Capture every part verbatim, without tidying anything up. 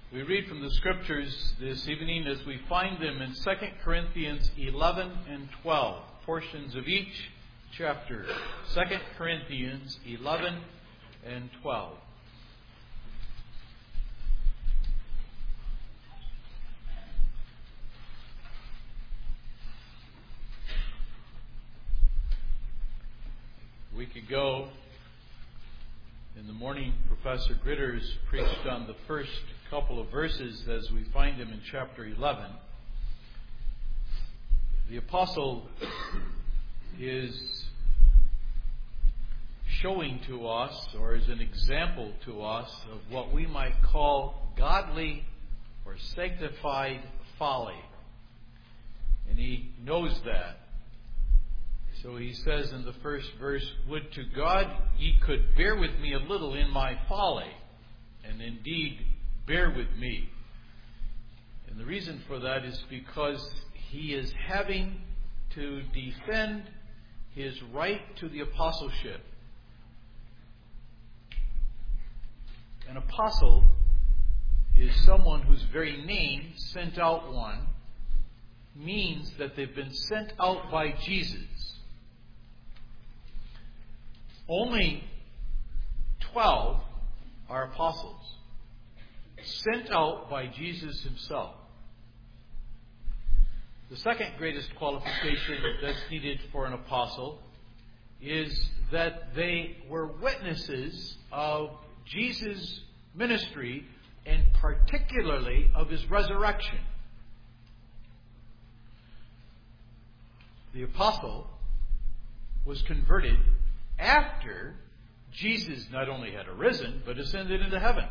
We read from the Scriptures this evening as we find them in Second Corinthians eleven and twelve, portions of each chapter. Second Corinthians eleven and twelve. A week ago, in the morning, Professor Gritters preached on the first couple of verses as we find them in chapter eleven. The apostle is showing to us, or is an example to us, of what we might call godly or sanctified folly. And he knows that. So he says in the first verse, "Would to God ye could bear with me a little in my folly, and indeed bear with me." And the reason for that is because he is having to defend his right to the apostleship. An apostle is someone whose very name, sent out one, means that they've been sent out by Jesus. Only twelve are apostles, sent out by Jesus himself. The second greatest qualification that's needed for an apostle is that they were witnesses of Jesus' ministry and particularly of his resurrection. The apostle was converted after Jesus not only had arisen, but ascended into heaven.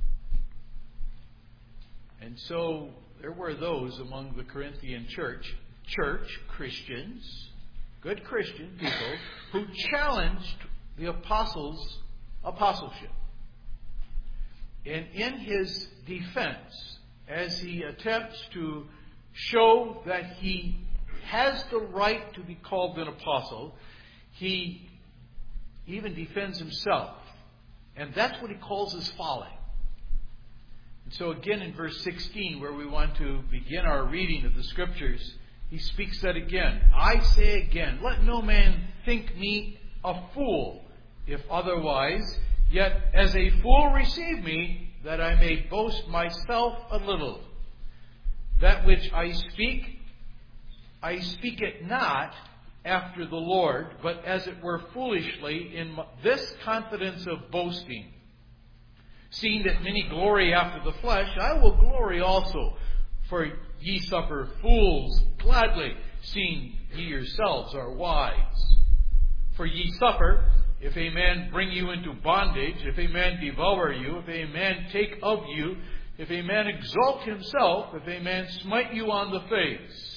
And so there were those among the Corinthian church, church Christians, good Christian people, who challenged the apostles' apostleship. And in his defense, as he attempts to show that he has the right to be called an apostle, he even defends himself. And that's what he calls his folly. And so again in verse sixteen, where we want to begin our reading of the Scriptures, he speaks that again. "I say again, let no man think me a fool, if otherwise, yet as a fool receive me, that I may boast myself a little. That which I speak, I speak it not after the Lord, but as it were foolishly, in this confidence of boasting. Seeing that many glory after the flesh, I will glory also. For ye suffer fools gladly, seeing ye yourselves are wise. For ye suffer, if a man bring you into bondage, if a man devour you, if a man take of you, if a man exalt himself, if a man smite you on the face.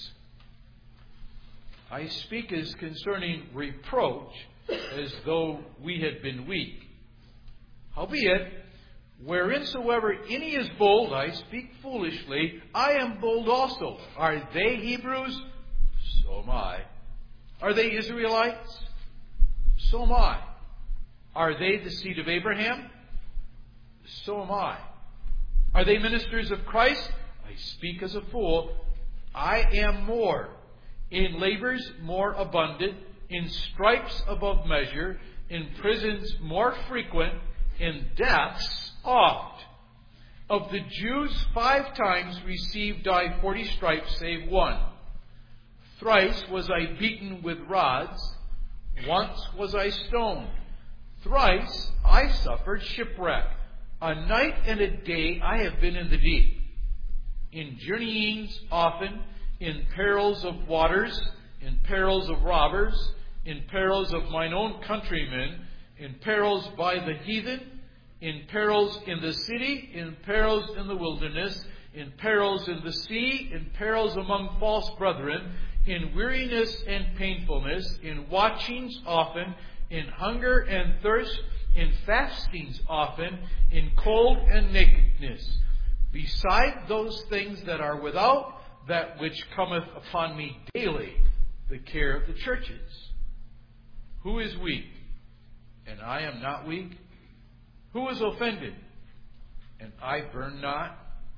I speak as concerning reproach, as though we had been weak. Howbeit, whereinsoever any is bold, I speak foolishly, I am bold also. Are they Hebrews? So am I. Are they Israelites? So am I. Are they the seed of Abraham? So am I. Are they ministers of Christ? I speak as a fool. I am more. In labors more abundant, in stripes above measure, in prisons more frequent, in deaths oft. Of the Jews five times received I forty stripes, save one. Thrice was I beaten with rods, once was I stoned. Thrice I suffered shipwreck. A night and a day I have been in the deep. In journeyings often, in perils of waters, in perils of robbers, in perils of mine own countrymen, in perils by the heathen, in perils in the city, in perils in the wilderness, in perils in the sea, in perils among false brethren, in weariness and painfulness, in watchings often, in hunger and thirst, in fastings often, in cold and nakedness. Beside those things that are without, that which cometh upon me daily, the care of the churches. Who is weak? And I am not weak. Who is offended? And I burn not.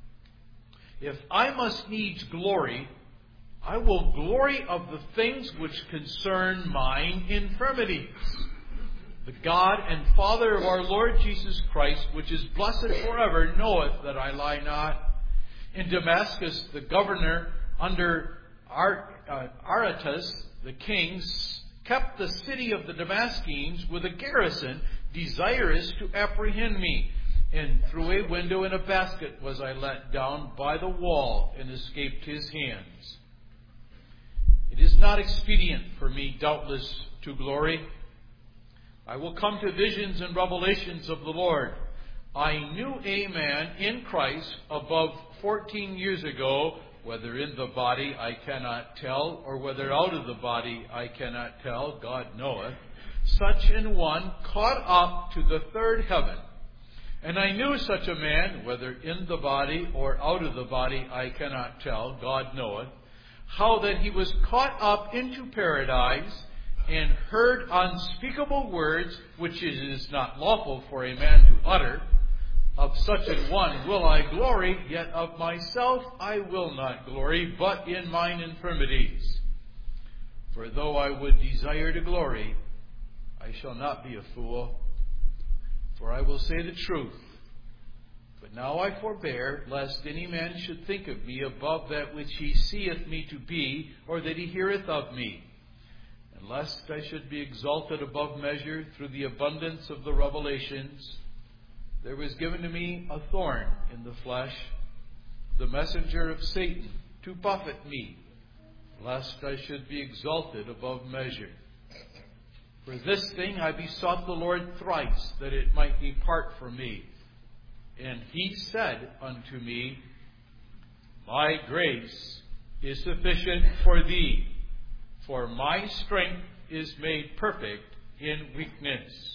If I must needs glory, I will glory of the things which concern mine infirmities. The God and Father of our Lord Jesus Christ, which is blessed forever, knoweth that I lie not. In Damascus, the governor under Ar- uh, Aretas, the king, kept the city of the Damascenes with a garrison, desirous to apprehend me. And through a window in a basket was I let down by the wall, and escaped his hands. It is not expedient for me, doubtless, to glory. I will come to visions and revelations of the Lord. I knew a man in Christ above fourteen years ago, whether in the body I cannot tell, or whether out of the body I cannot tell, God knoweth, such an one caught up to the third heaven. And I knew such a man, whether in the body or out of the body I cannot tell, God knoweth, how that he was caught up into paradise, and heard unspeakable words, which it is not lawful for a man to utter. Of such an one will I glory, yet of myself I will not glory, but in mine infirmities. For though I would desire to glory, I shall not be a fool, for I will say the truth. But now I forbear, lest any man should think of me above that which he seeth me to be, or that he heareth of me. And lest I should be exalted above measure through the abundance of the revelations, there was given to me a thorn in the flesh, the messenger of Satan, to buffet me, lest I should be exalted above measure. For this thing I besought the Lord thrice, that it might depart from me. And he said unto me, My grace is sufficient for thee, for my strength is made perfect in weakness.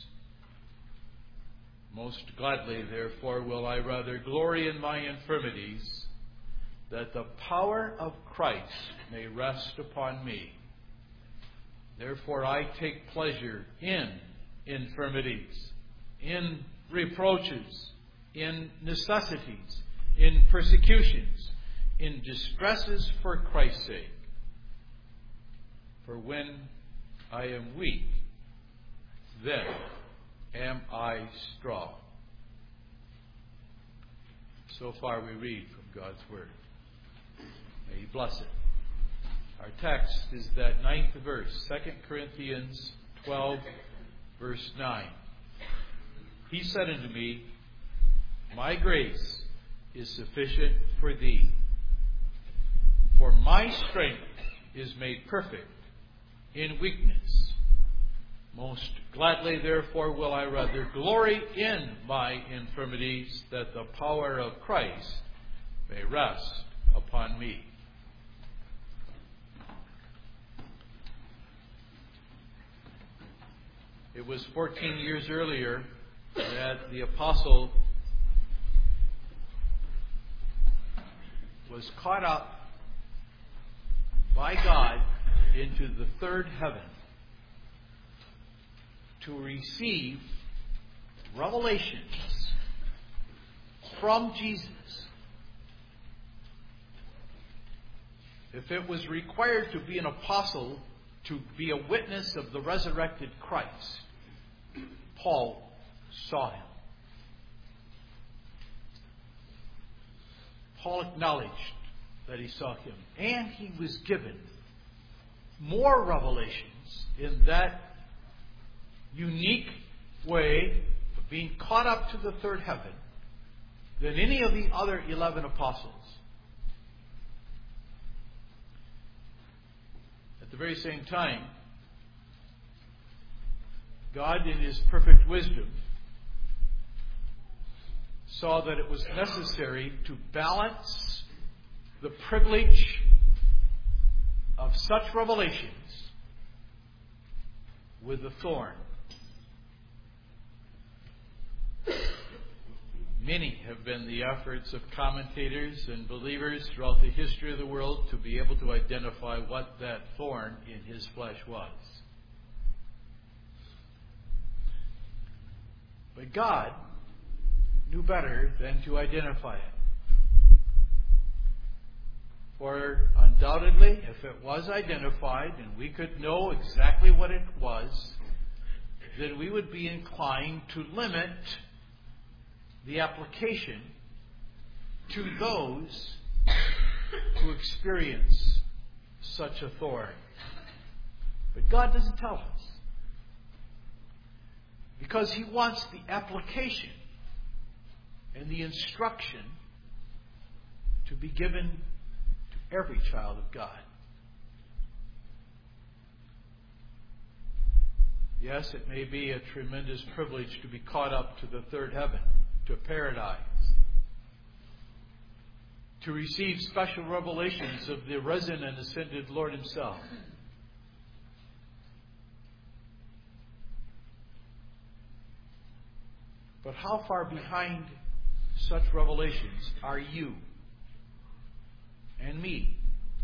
Most gladly, therefore, will I rather glory in my infirmities, that the power of Christ may rest upon me. Therefore I take pleasure in infirmities, in reproaches, in necessities, in persecutions, in distresses for Christ's sake. For when I am weak, then am I strong. So far we read from God's Word. May He bless it. Our text is that ninth verse, Second Corinthians twelve, verse nine. He said unto me, My grace is sufficient for thee, for my strength is made perfect in weakness. Most gladly, therefore, will I rather glory in my infirmities, that the power of Christ may rest upon me. It was fourteen years earlier that the apostle was caught up by God into the third heaven to receive revelations from Jesus. If it was required to be an apostle to be a witness of the resurrected Christ, Paul saw him. Paul acknowledged that he saw him, and he was given more revelations in that unique way of being caught up to the third heaven than any of the other eleven apostles. At the very same time, God, in His perfect wisdom, saw that it was necessary to balance the privilege of such revelations with the thorn. Many have been the efforts of commentators and believers throughout the history of the world to be able to identify what that thorn in His flesh was. But God knew better than to identify it. For undoubtedly, if it was identified and we could know exactly what it was, then we would be inclined to limit the application to those who experience such authority. But God doesn't tell us. Because He wants the application and the instruction to be given to every child of God. Yes, it may be a tremendous privilege to be caught up to the third heaven, to paradise, to receive special revelations of the risen and ascended Lord Himself. But how far behind such revelations are you and me?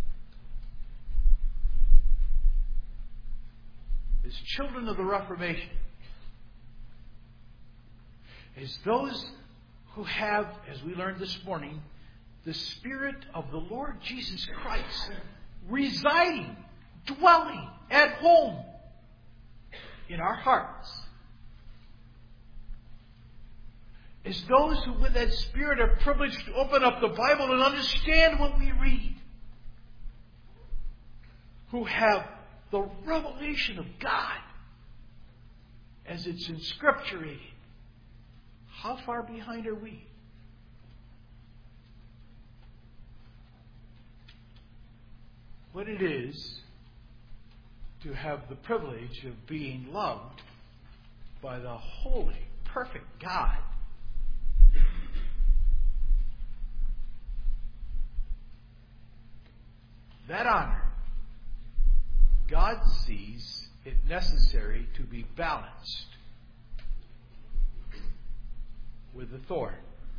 As children of the Reformation, as those who have, as we learned this morning, the Spirit of the Lord Jesus Christ residing, dwelling at home in our hearts. As those who with that Spirit are privileged to open up the Bible and understand what we read. Who have the revelation of God as it's inscripturated. How far behind are we? What it is to have the privilege of being loved by the holy, perfect God. That honor, God sees it necessary to be balanced with the thorn.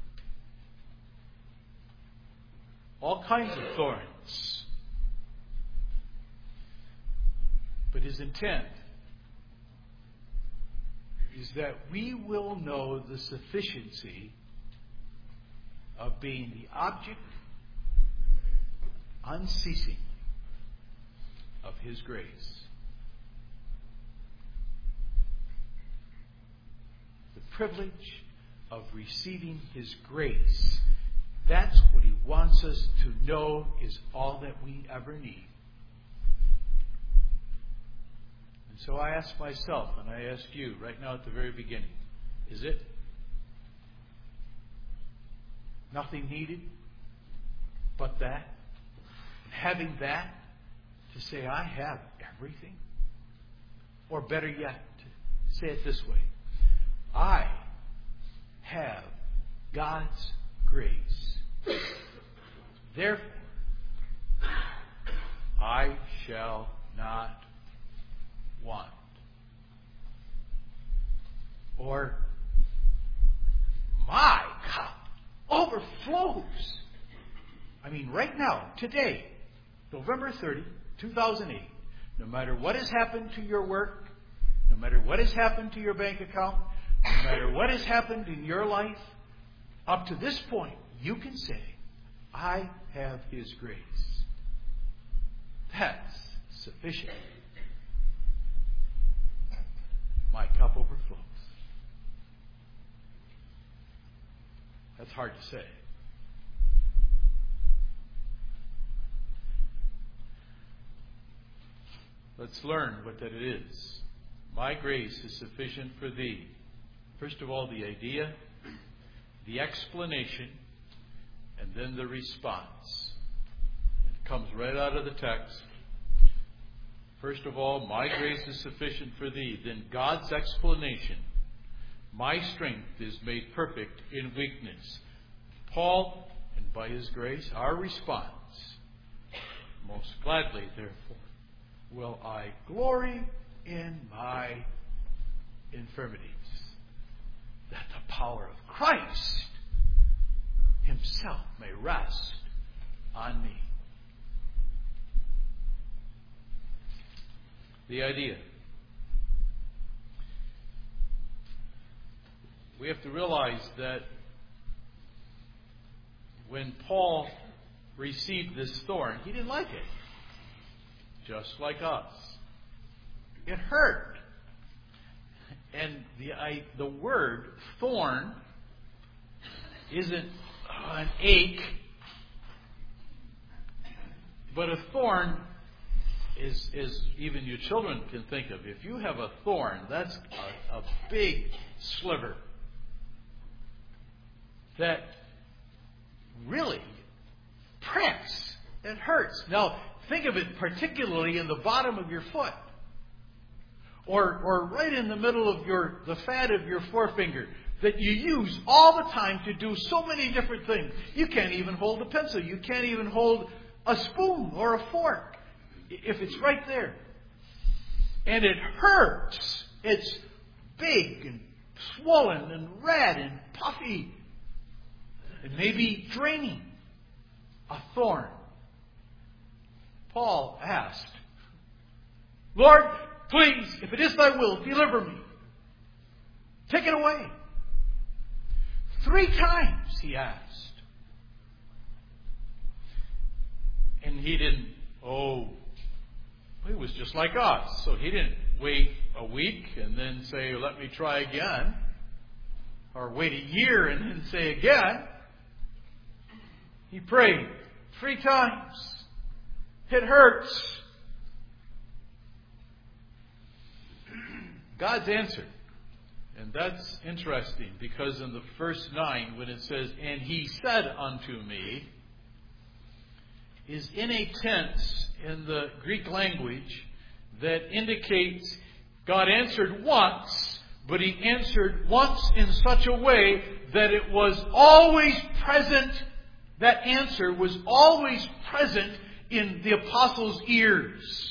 All kinds of thorns. But His intent is that we will know the sufficiency of being the object unceasingly of His grace. The privilege of receiving His grace. That's what He wants us to know is all that we ever need. And so I ask myself, and I ask you right now at the very beginning, is it? Nothing needed but that? Having that to say, I have everything? Or better yet, to say it this way, I have God's grace. Therefore, I shall not want. Or, my cup overflows. I mean, right now, today, November thirtieth, two thousand eight, no matter what has happened to your work, no matter what has happened to your bank account, no matter what has happened in your life, up to this point, you can say, I have His grace. That's sufficient. My cup overflows. That's hard to say. Let's learn what that is. My grace is sufficient for thee. First of all, the idea, the explanation, and then the response. It comes right out of the text. First of all, my grace is sufficient for thee. Then God's explanation. My strength is made perfect in weakness. Paul, and by His grace, our response. Most gladly, therefore, will I glory in my infirmities, that the power of Christ Himself may rest on me. The idea. We have to realize that when Paul received this thorn, he didn't like it. Just like us. It hurt. And the I, the word thorn isn't an ache, but a thorn is, is even you children can think of. If you have a thorn, that's a, a big sliver that really pricks. It hurts. Now, think of it particularly in the bottom of your foot. Or, or right in the middle of your the fat of your forefinger that you use all the time to do so many different things. You can't even hold a pencil. You can't even hold a spoon or a fork if it's right there. And it hurts. It's big and swollen and red and puffy. It may be draining. A thorn. Paul asked, Lord, please, if it is thy will, deliver me. Take it away. Three times he asked. And he didn't, oh, he was just like us. So he didn't wait a week and then say, let me try again. Or wait a year and then say again. He prayed three times. It hurts. God's answer. And that's interesting because in the first nine, when it says, and he said unto me, is in a tense in the Greek language that indicates God answered once, but he answered once in such a way that it was always present, that answer was always present in the apostles' ears.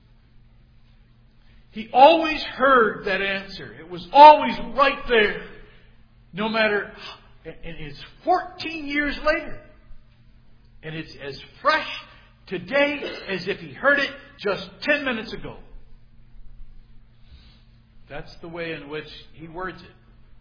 He always heard that answer. It was always right there. No matter, and it's fourteen years later. And it's as fresh today as if he heard it just ten minutes ago. That's the way in which he words it.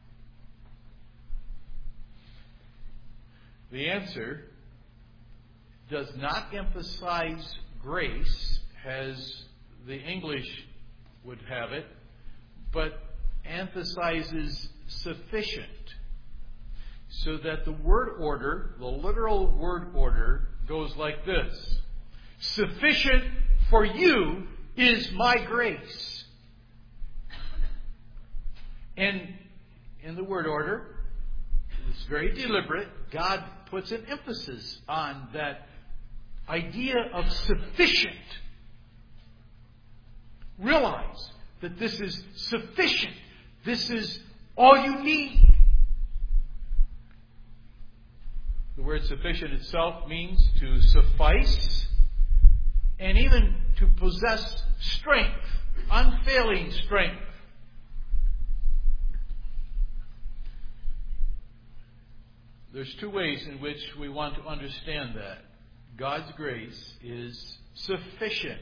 The answer does not emphasize grace as the English would have it, but emphasizes sufficient. So that the word order, the literal word order, goes like this. Sufficient for you is my grace. And in the word order, it's very deliberate. God puts an emphasis on that idea of sufficient. Realize that this is sufficient. This is all you need. The word sufficient itself means to suffice and even to possess strength, unfailing strength. There's two ways in which we want to understand that. God's grace is sufficient.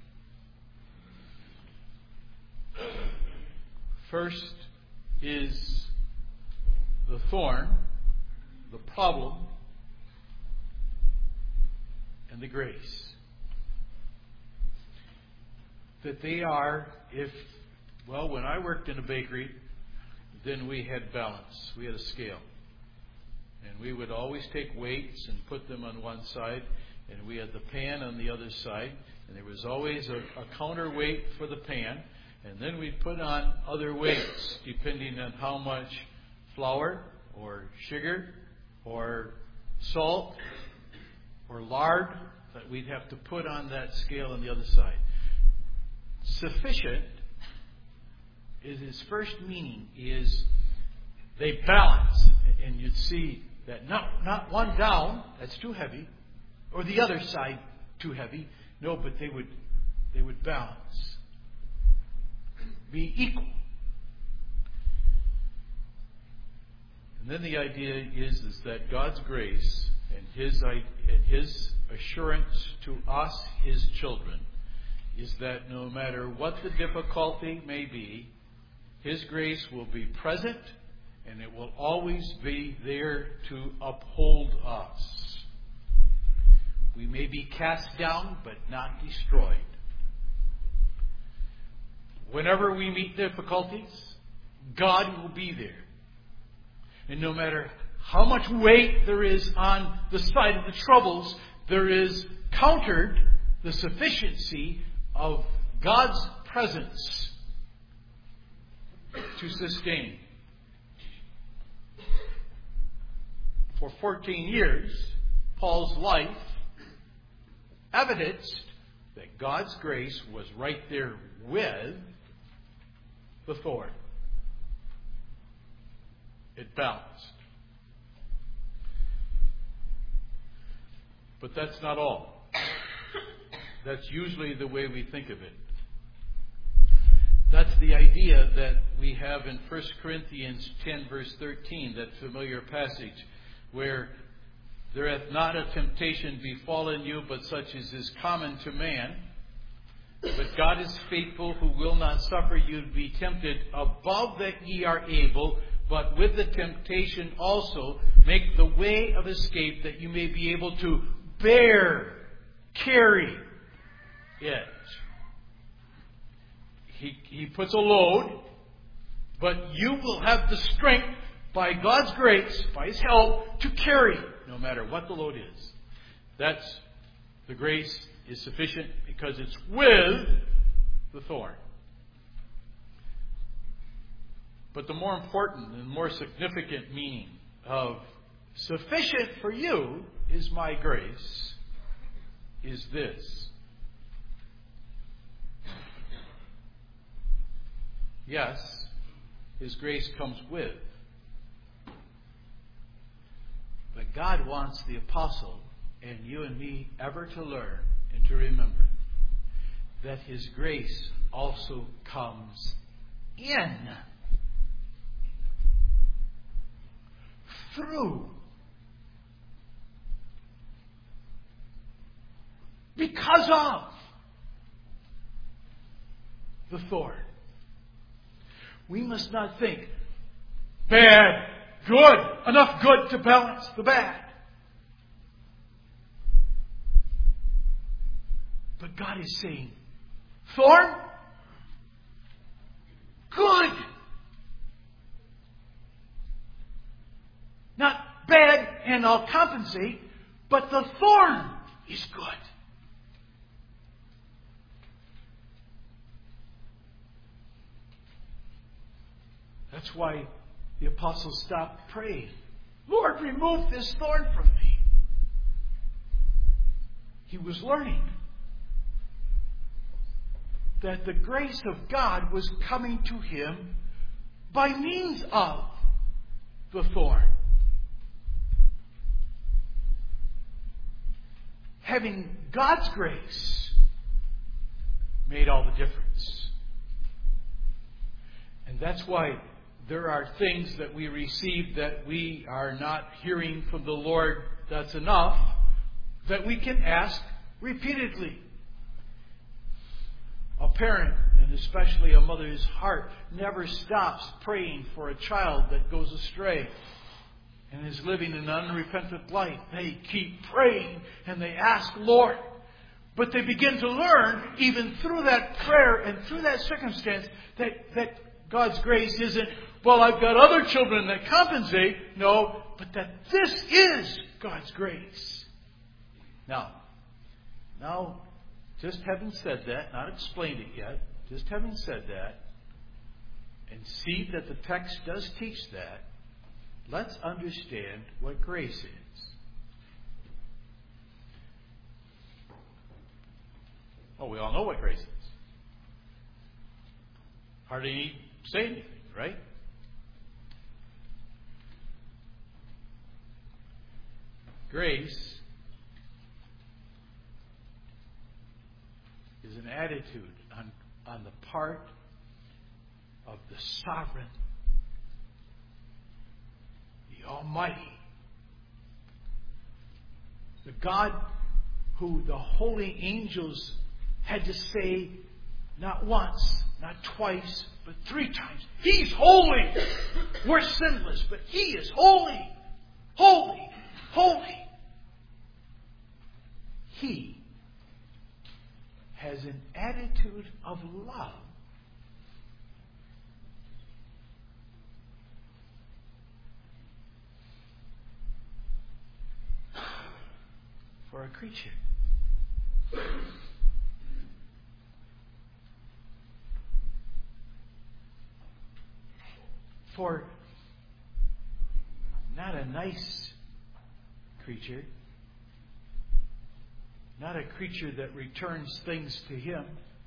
First is the thorn, the problem, and the grace. That they are, if, well, when I worked in a bakery, then we had balance. We had a scale. And we would always take weights and put them on one side, and we had the pan on the other side, and there was always a, a counterweight for the pan. And then we'd put on other weights, depending on how much flour or sugar or salt or lard that we'd have to put on that scale on the other side. Sufficient is its first meaning is they balance. And you'd see that not, not one down, that's too heavy, or the other side too heavy. No, but they would they would balance. Be equal. And then the idea is, is that God's grace and His and His assurance to us, His children, is that no matter what the difficulty may be, His grace will be present and it will always be there to uphold us. we may be cast down but not destroyed. Whenever we meet difficulties, God will be there. And no matter how much weight there is on the side of the troubles, there is countered the sufficiency of God's presence to sustain. For fourteen years, Paul's life evidenced that God's grace was right there with the thorn. It balanced. But that's not all. That's usually the way we think of it. That's the idea that we have in First Corinthians ten, verse thirteen, that familiar passage, where there hath not a temptation befallen you, but such as is common to man. But God is faithful, who will not suffer you to be tempted above that ye are able, but with the temptation also make the way of escape, that you may be able to bear, carry it. He, he puts a load, but you will have the strength, by God's grace, by His help, to carry, no matter what the load is. That's, the grace is sufficient because it's with the thorn. But the more important and more significant meaning of sufficient for you is my grace is this. Yes, His grace comes with. But God wants the apostle and you and me ever to learn and to remember that His grace also comes in, through, because of the thorn. We must not think bad, good, enough good to balance the bad. But God is saying, thorn, good. Not bad and I'll compensate, but the thorn is good. That's why the apostle stopped praying. Lord, remove this thorn from me. He was learning that the grace of God was coming to him by means of the thorn. Having God's grace made all the difference. And that's why there are things that we receive that we are not hearing from the Lord that's enough, that we can ask repeatedly. A parent, and especially a mother's heart, never stops praying for a child that goes astray and is living an unrepentant life. They keep praying and they ask, Lord. But they begin to learn, even through that prayer and through that circumstance, that, that God's grace isn't, well, I've got other children that compensate. No, but that this is God's grace. Now, now, just having said that, not explained it yet, just having said that, and see that the text does teach that, let's understand what grace is. Oh, we all know what grace is. Hardly need to say anything, right? Grace is an attitude on, on the part of the sovereign, the Almighty, the God who the holy angels had to say not once, not twice, but three times, He's holy. We're sinless, but He is holy, holy, holy. He has an attitude of love for a creature. For not a nice creature, not a creature that returns things to Him,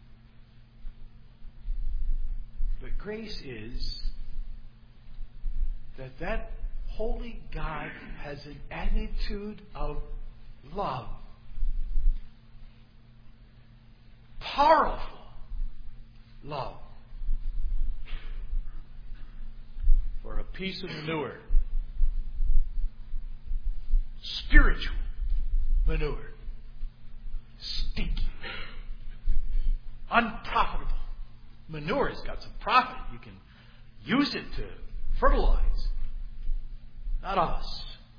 but grace is that that holy God has an attitude of love. Powerful love. For a piece of manure. Spiritual manure. Stinky. Unprofitable. Manure has got some profit. You can use it to fertilize. Not us.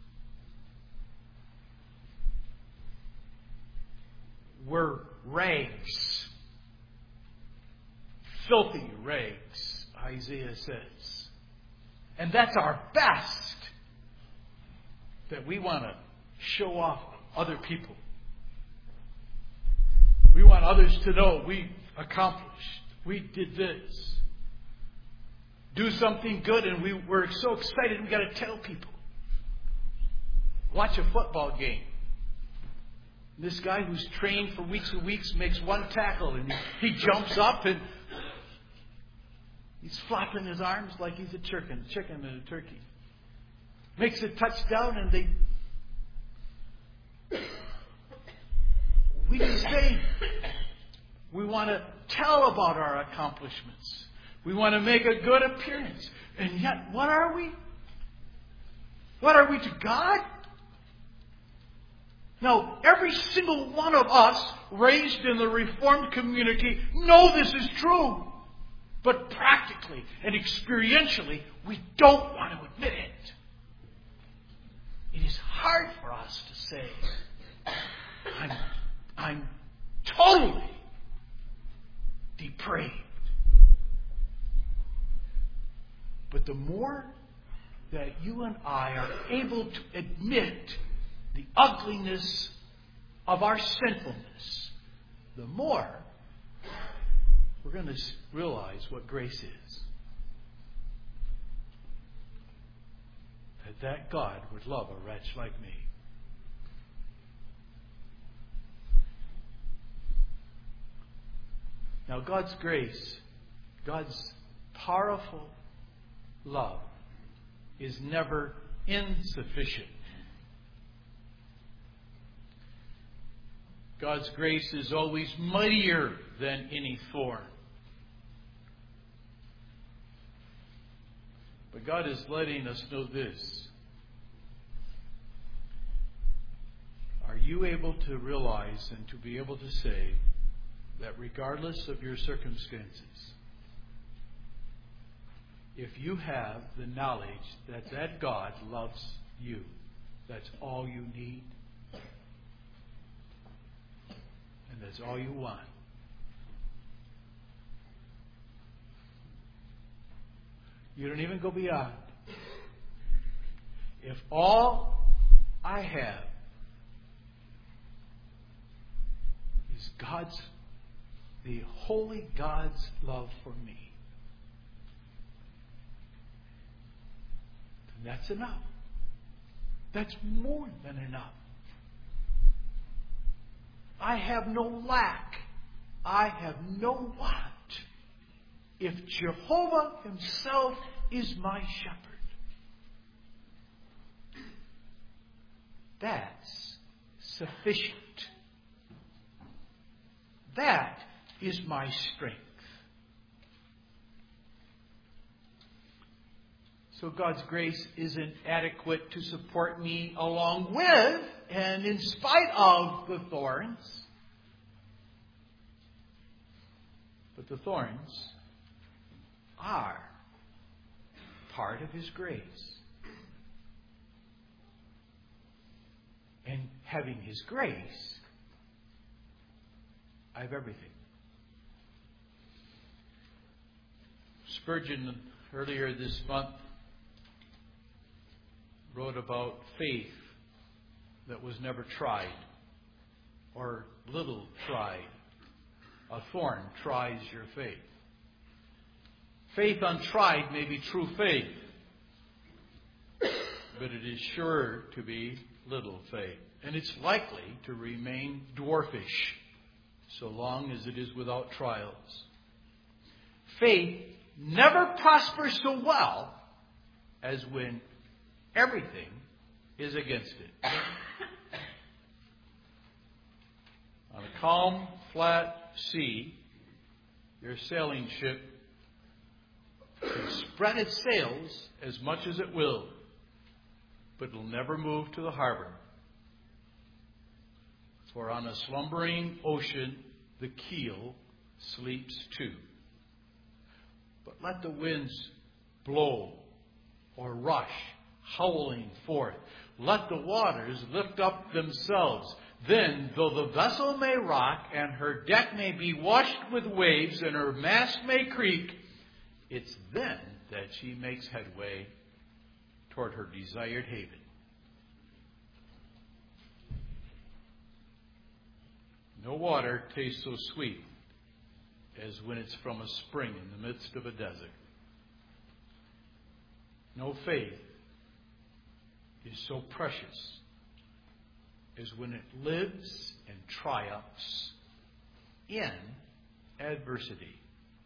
We're rags. Filthy rags, Isaiah says. And that's our best. That we want to show off other people. We want others to know we accomplished. We did this. Do something good and we, we're so excited we got to tell people. Watch a football game. This guy who's trained for weeks and weeks makes one tackle and he jumps up and he's flapping his arms like he's a chicken, chicken and a turkey. Makes a touchdown and they... We can say we want to tell about our accomplishments. We want to make a good appearance. And yet, what are we? What are we to God? Now, every single one of us raised in the Reformed community know this is true. But practically and experientially, we don't want to admit it. It is hard for us to say, I'm, I'm totally depraved. But the more that you and I are able to admit the ugliness of our sinfulness, the more we're going to realize what grace is. That that God would love a wretch like me. Now, God's grace, God's powerful love is never insufficient. God's grace is always mightier than any thorn. But God is letting us know this. Are you able to realize and to be able to say that regardless of your circumstances, if you have the knowledge that that God loves you, that's all you need, and that's all you want. You don't even go beyond. If all I have is God's, the holy God's love for me, then that's enough. That's more than enough. I have no lack. I have no want. If Jehovah Himself is my shepherd, that's sufficient. That is my strength. So God's grace isn't adequate to support me along with and in spite of the thorns. But the thorns are part of His grace. And having His grace I have everything. Spurgeon, earlier this month, wrote about faith that was never tried, or little tried. A thorn tries your faith. Faith untried may be true faith, but it is sure to be little faith. And it's likely to remain dwarfish so long as it is without trials. Faith never prospers so well as when everything is against it. On a calm, flat sea, your sailing ship can spread its sails as much as it will, but it will never move to the harbor. For on a slumbering ocean, the keel sleeps too. But let the winds blow or rush, howling forth. Let the waters lift up themselves. Then, though the vessel may rock, and her deck may be washed with waves, and her mast may creak, it's then that she makes headway toward her desired haven. No water tastes so sweet as when it's from a spring in the midst of a desert. No faith is so precious as when it lives and triumphs in adversity.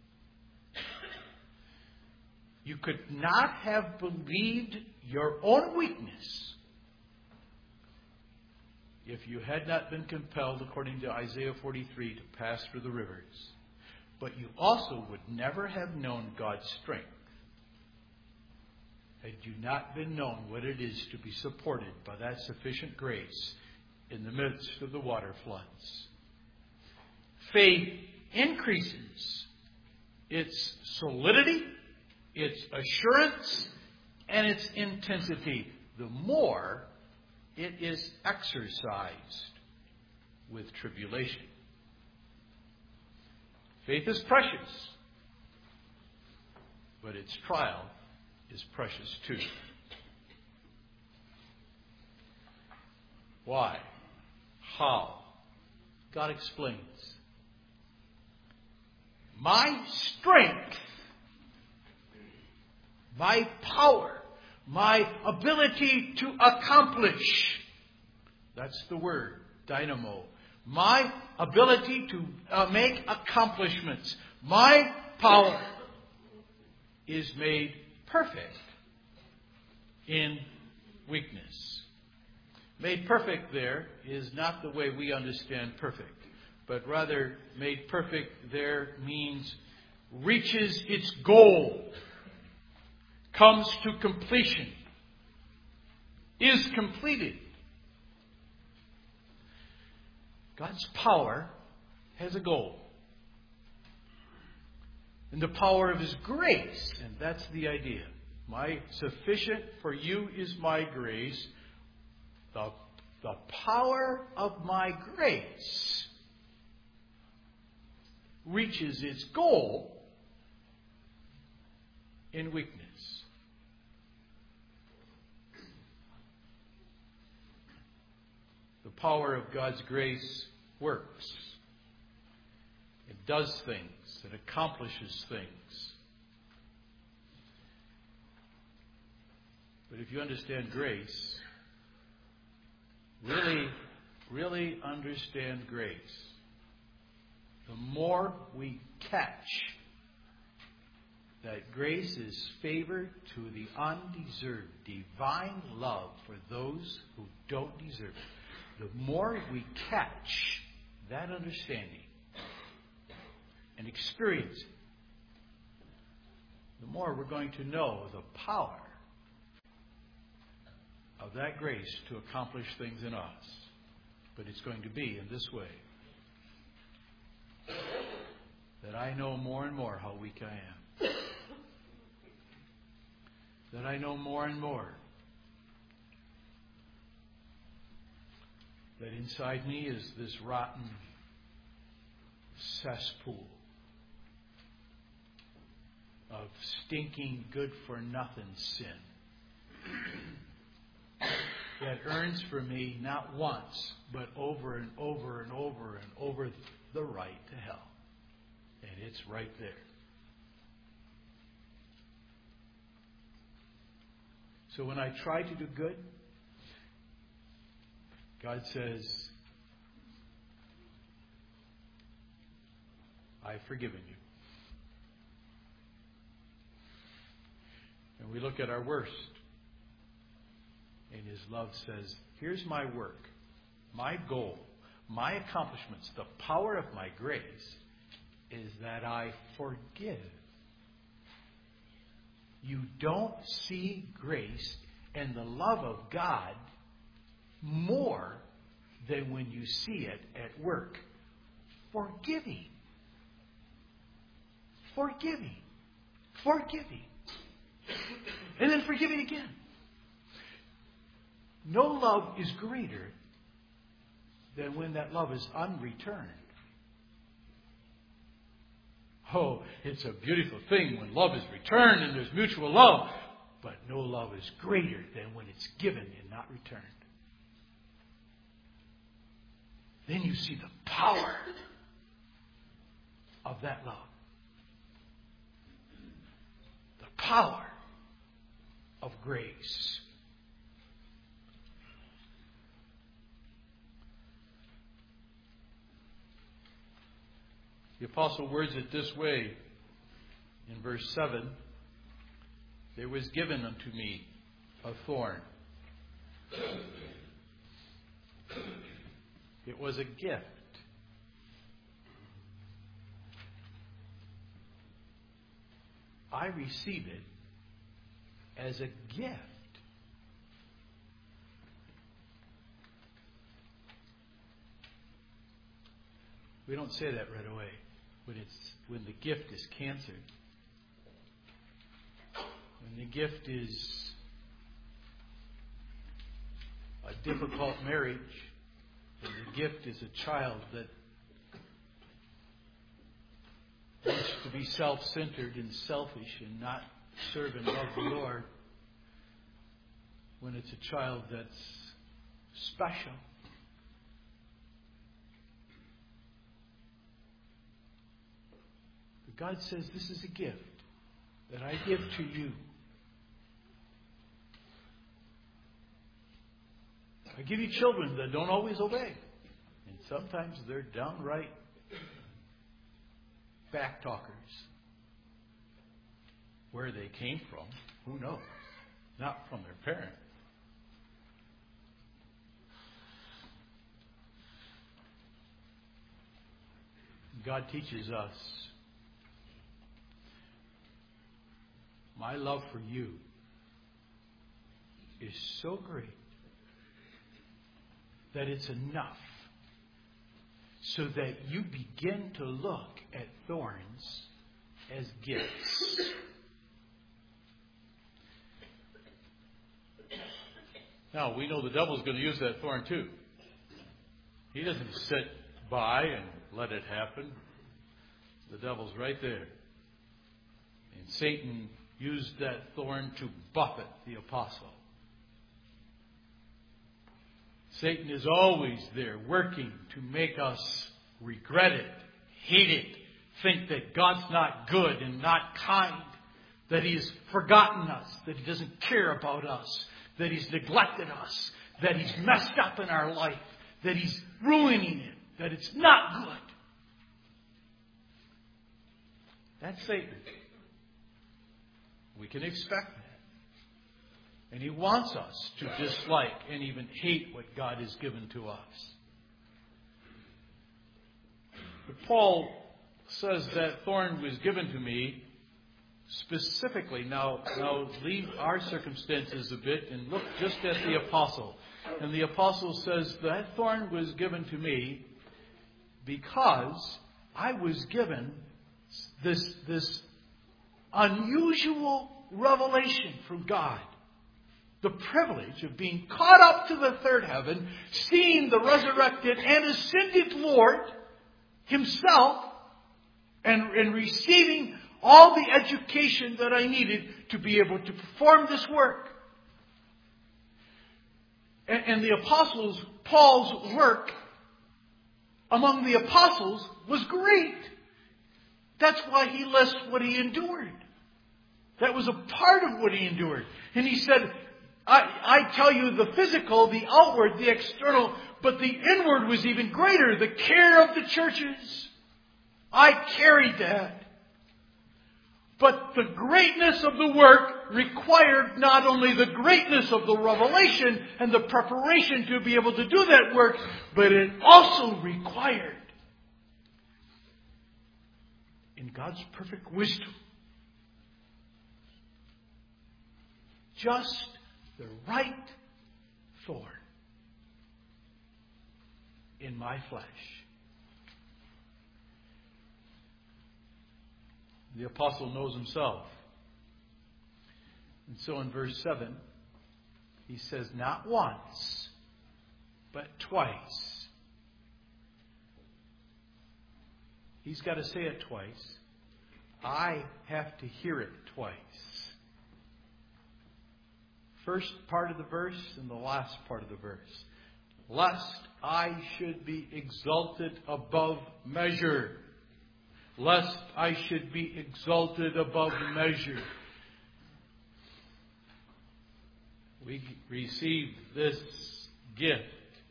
You could not have believed your own weakness if you had not been compelled, according to Isaiah forty-three, to pass through the rivers. But you also would never have known God's strength had you not been known what it is to be supported by that sufficient grace in the midst of the water floods. Faith increases its solidity, its assurance, and its intensity the more it is exercised with tribulation. Faith is precious, but its trial is precious too. Why? How? God explains. My strength, my power, my ability to accomplish. That's the word, dynamo. My ability to uh, make accomplishments. My power is made perfect in weakness. Made perfect there is not the way we understand perfect, but rather made perfect there means reaches its goal, comes to completion, is completed. God's power has a goal. And the power of His grace, and that's the idea. My sufficient for you is my grace. The, the power of my grace reaches its goal in weakness. The power of God's grace works. It does things. It accomplishes things. But if you understand grace, really, really understand grace, the more we catch that grace is favor to the undeserved, divine love for those who don't deserve it, the more we catch that understanding and experience it, the more we're going to know the power of that grace to accomplish things in us. But it's going to be in this way. That I know more and more how weak I am. That I know more and more that inside me is this rotten cesspool of stinking, good-for-nothing sin that earns for me not once, but over and over and over and over the right to hell. And it's right there. So when I try to do good, God says, I've forgiven you. And we look at our worst, and His love says, here's my work, my goal, my accomplishments, the power of my grace is that I forgive. You don't see grace and the love of God more than when you see it at work. Forgiving. Forgiving. Forgiving. And then forgiving again. No love is greater than when that love is unreturned. Oh, it's a beautiful thing when love is returned and there's mutual love. But no love is greater than when it's given and not returned. Then you see the power of that love. The power of grace. The apostle words it this way in verse seven. There was given unto me a thorn. It was a gift. I receive it as a gift. We don't say that right away. When it's when the gift is cancer. When the gift is a difficult marriage, and the gift is a child that wants to be self-centered and selfish and not serve and love the Lord, when it's a child that's special. But God says this is a gift that I give to you. I give you children that don't always obey. And sometimes they're downright backtalkers. Where they came from, who knows? Not from their parent. God teaches us, my love for you is so great that it's enough so that you begin to look at thorns as gifts. Now, we know the devil's going to use that thorn too. He doesn't sit by and let it happen. The devil's right there. And Satan used that thorn to buffet the apostle. Satan is always there working to make us regret it, hate it, think that God's not good and not kind, that He's forgotten us, that He doesn't care about us, that He's neglected us, that He's messed up in our life, that He's ruining it, that it's not good. That's Satan. We can expect that. And he wants us to dislike and even hate what God has given to us. But Paul says that thorn was given to me specifically. Now, now leave our circumstances a bit and look just at the apostle. And the apostle says that thorn was given to me because I was given this, this unusual revelation from God. The privilege of being caught up to the third heaven, seeing the resurrected and ascended Lord Himself and, and receiving all the education that I needed to be able to perform this work. And, and the apostles, Paul's work among the apostles was great. That's why he lists what he endured. That was a part of what he endured. And he said, I, I tell you the physical, the outward, the external, but the inward was even greater, the care of the churches. I carried that. But the greatness of the work required not only the greatness of the revelation and the preparation to be able to do that work, but it also required, in God's perfect wisdom, just the right thorn in my flesh. The apostle knows himself. And so in verse seven, he says, not once, but twice. He's got to say it twice. I have to hear it twice. First part of the verse and the last part of the verse. Lest I should be exalted above measure. Lest I should be exalted above measure. We receive this gift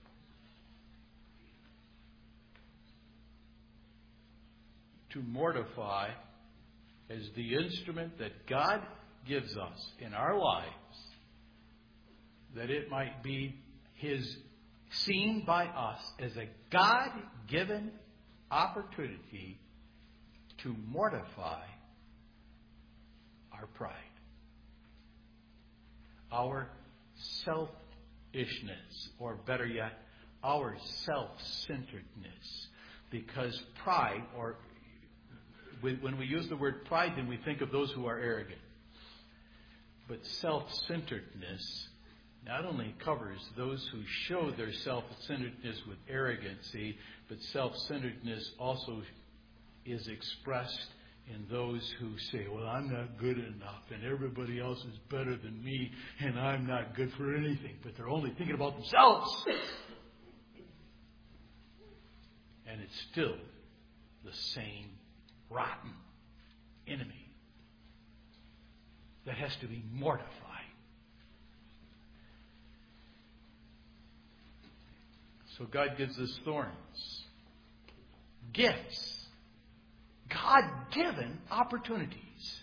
to mortify as the instrument that God gives us in our lives, that it might be His seen by us as a God-given opportunity to mortify our pride, our selfishness, or better yet, our self-centeredness. Because pride, or when we use the word pride, then we think of those who are arrogant. But self-centeredness not only covers those who show their self-centeredness with arrogancy, but self-centeredness also is expressed in those who say, well, I'm not good enough and everybody else is better than me and I'm not good for anything. But they're only thinking about themselves. And it's still the same rotten enemy that has to be mortified. So God gives us thorns, gifts, God-given opportunities.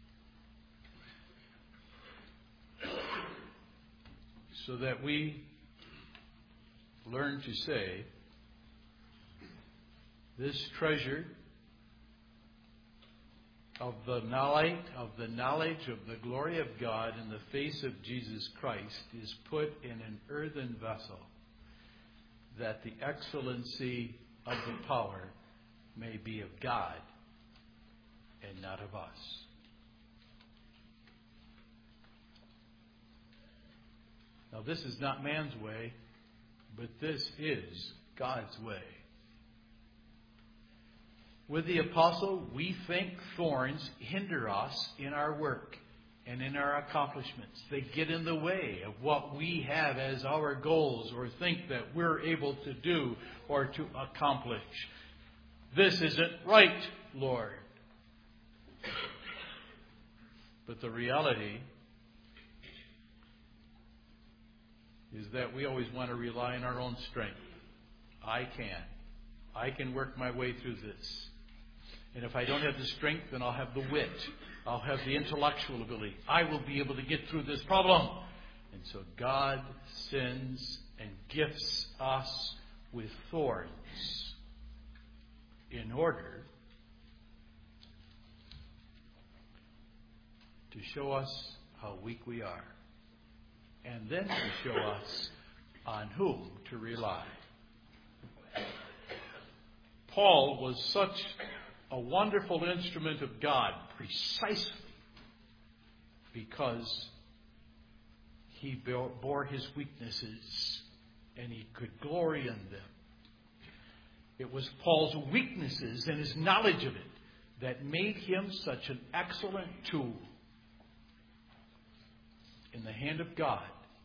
So that we learn to say, this treasure of the knowledge of the knowledge of the glory of God in the face of Jesus Christ is put in an earthen vessel, that the excellency of the power may be of God and not of us. Now, this is not man's way, but this is God's way. With the apostle, we think thorns hinder us in our work and in our accomplishments. They get in the way of what we have as our goals or think that we're able to do or to accomplish. This isn't right, Lord. But the reality is that we always want to rely on our own strength. I can. I can work my way through this. And if I don't have the strength, then I'll have the wit. I'll have the intellectual ability. I will be able to get through this problem. And so God sends and gifts us with thorns in order to show us how weak we are. And then to show us on whom to rely. Paul was such a wonderful instrument of God precisely because he bore his weaknesses and he could glory in them. It was Paul's weaknesses and his knowledge of it that made him such an excellent tool in the hand of God.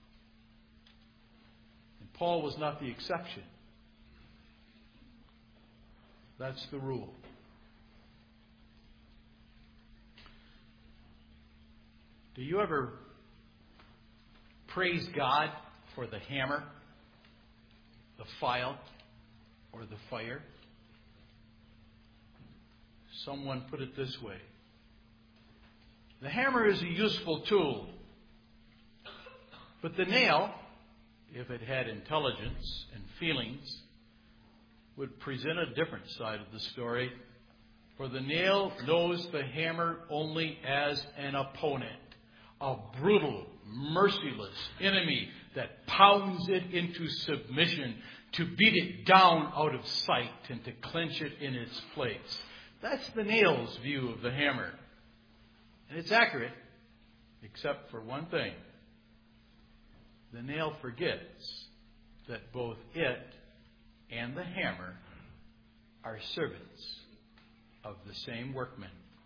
And Paul was not the exception. That's the rule. Do you ever praise God for the hammer, the file, or the fire? Someone put it this way. The hammer is a useful tool, but the nail, if it had intelligence and feelings, would present a different side of the story. For the nail knows the hammer only as an opponent, a brutal, merciless enemy that pounds it into submission to beat it down out of sight and to clench it in its place. That's the nail's view of the hammer. And it's accurate, except for one thing. The nail forgets that both it and the hammer are servants of the same workman.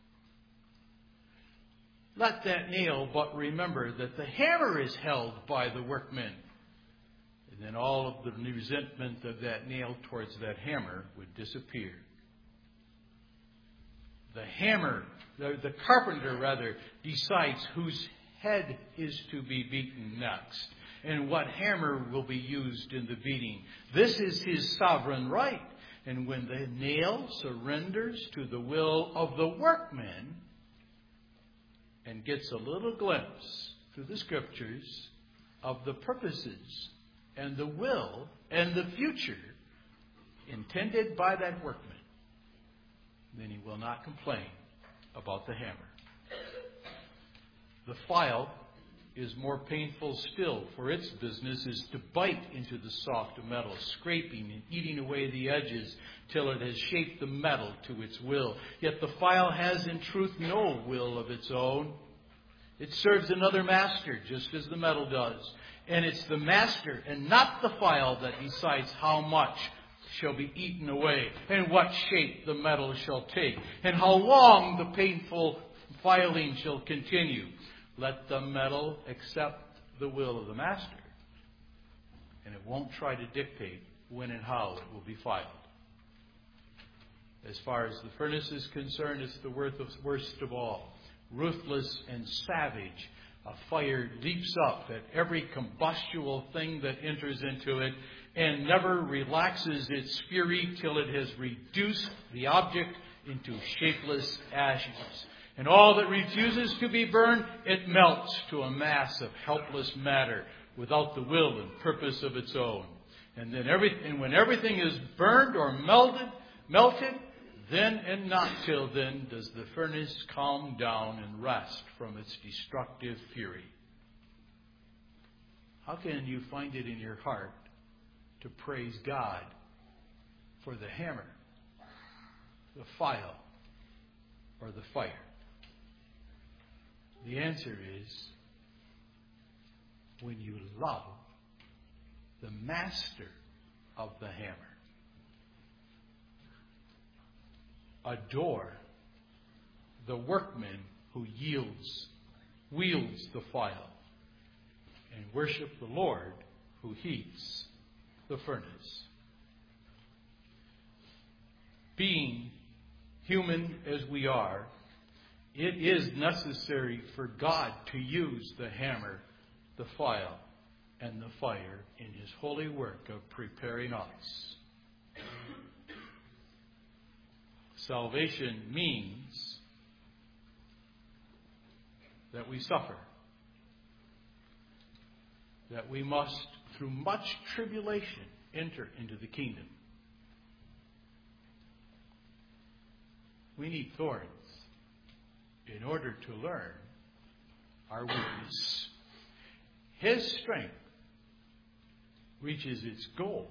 Let that nail but remember that the hammer is held by the workman. And then all of the resentment of that nail towards that hammer would disappear. The hammer, the, the carpenter rather, decides whose head is to be beaten next and what hammer will be used in the beating. This is his sovereign right. And when the nail surrenders to the will of the workman and gets a little glimpse through the Scriptures of the purposes and the will and the future intended by that workman, then he will not complain about the hammer. The file is more painful still, for its business is to bite into the soft metal, scraping and eating away the edges till it has shaped the metal to its will. Yet the file has in truth no will of its own. It serves another master, just as the metal does. And it's the master and not the file that decides how much shall be eaten away and what shape the metal shall take and how long the painful filing shall continue. Let the metal accept the will of the master, and it won't try to dictate when and how it will be filed. As far as the furnace is concerned, it's the worst of all. Ruthless and savage, a fire leaps up at every combustible thing that enters into it and never relaxes its fury till it has reduced the object into shapeless ashes. And all that refuses to be burned, it melts to a mass of helpless matter without the will and purpose of its own. And then every, and when everything is burned or melted, melted, then and not till then does the furnace calm down and rest from its destructive fury. How can you find it in your heart to praise God for the hammer, the file, or the fire? The answer is when you love the master of the hammer. Adore the workman who yields, wields the file, and worship the Lord who heats the furnace. Being human as we are, it is necessary for God to use the hammer, the file, and the fire in His holy work of preparing us. Salvation means that we suffer, that we must, through much tribulation, enter into the kingdom. We need thorns in order to learn our weakness. His strength reaches its goal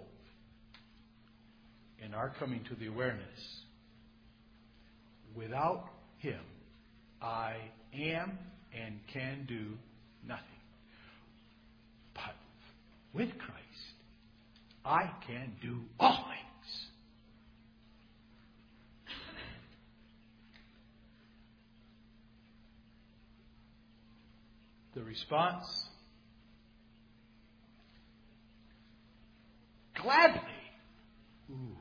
in our coming to the awareness. Without Him, I am and can do nothing. But with Christ, I can do all things. response? Gladly. Ooh.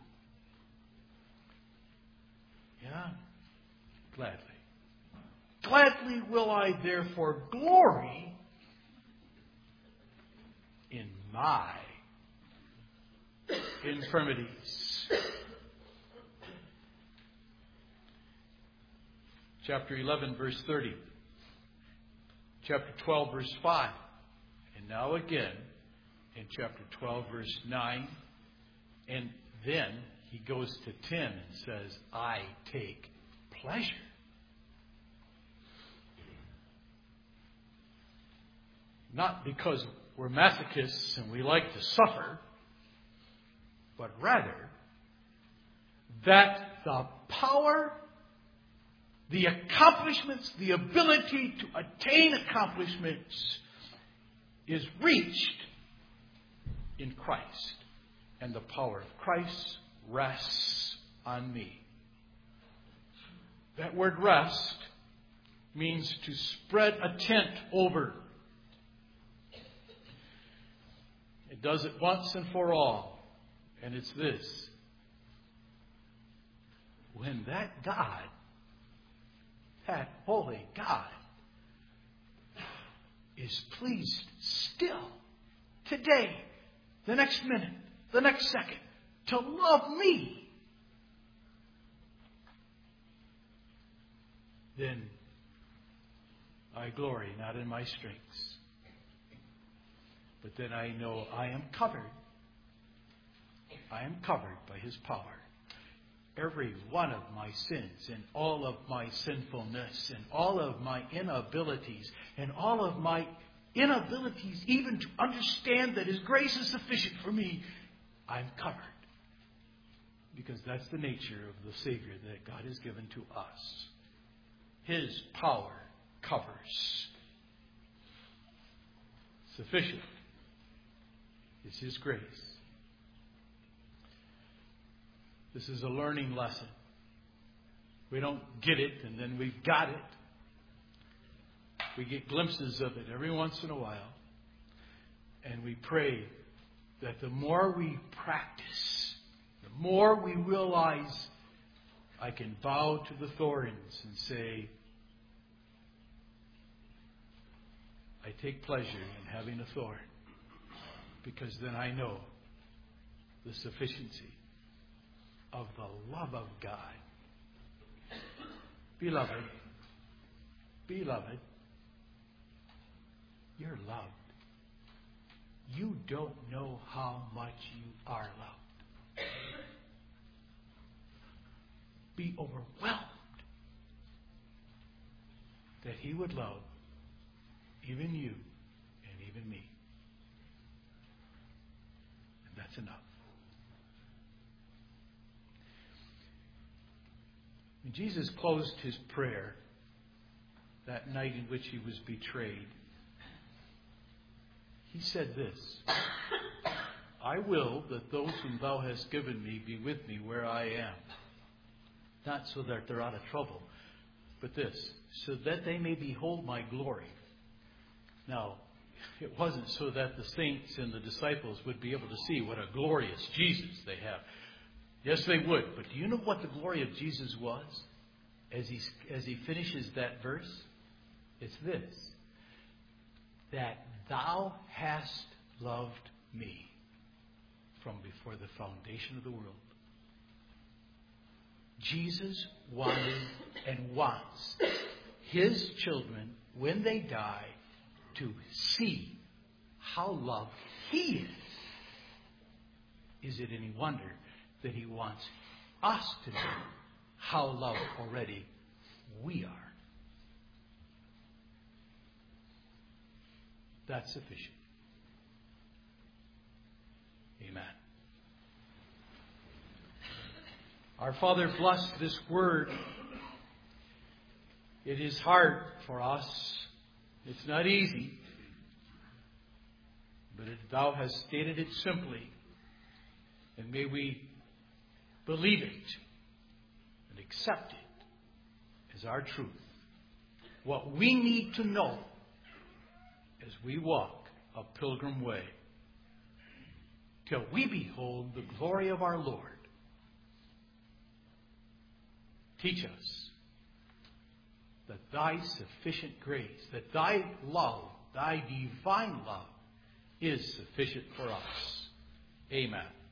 Yeah, gladly. Gladly will I therefore glory in my infirmities. Chapter eleven, verse thirty. Chapter twelve, verse five. And now again in chapter twelve, verse nine. And then he goes to ten and says, I take pleasure. Not because we're masochists and we like to suffer, but rather that the power, the accomplishments, the ability to attain accomplishments is reached in Christ. And the power of Christ rests on me. That word rest means to spread a tent over. It does it once and for all. And it's this. When that God, that holy God, is pleased still, today, the next minute, the next second, to love me, then I glory not in my strengths, but then I know I am covered. I am covered by His power. Every one of my sins and all of my sinfulness and all of my inabilities and all of my inabilities even to understand that His grace is sufficient for me, I'm covered. Because that's the nature of the Savior that God has given to us. His power covers. Sufficient is His grace. This is a learning lesson. We don't get it and then we've got it. We get glimpses of it every once in a while. And we pray that the more we practice, the more we realize I can bow to the thorns and say, I take pleasure in having a thorn, because then I know the sufficiency of the love of God. Beloved, beloved, you're loved. You don't know how much you are loved. Be overwhelmed that He would love even you and even me. And that's enough. When Jesus closed His prayer that night in which He was betrayed, He said this, I will that those whom Thou hast given me be with me where I am. Not so that they're out of trouble, but this, so that they may behold my glory. Now, it wasn't so that the saints and the disciples would be able to see what a glorious Jesus they have. Yes, they would. But do you know what the glory of Jesus was? As he, as he finishes that verse, it's this. That Thou hast loved me from before the foundation of the world. Jesus wanted and wants His children, when they die, to see how loved He is. Is it any wonder that He wants us to know how loved already we are? That's sufficient. Amen. Our Father, bless this word. It is hard for us. It's not easy. But if Thou hast stated it simply, and may we believe it and accept it as our truth. What we need to know we walk a pilgrim way till we behold the glory of our Lord. Teach us that thy sufficient grace, that thy love, thy divine love, is sufficient for us. Amen.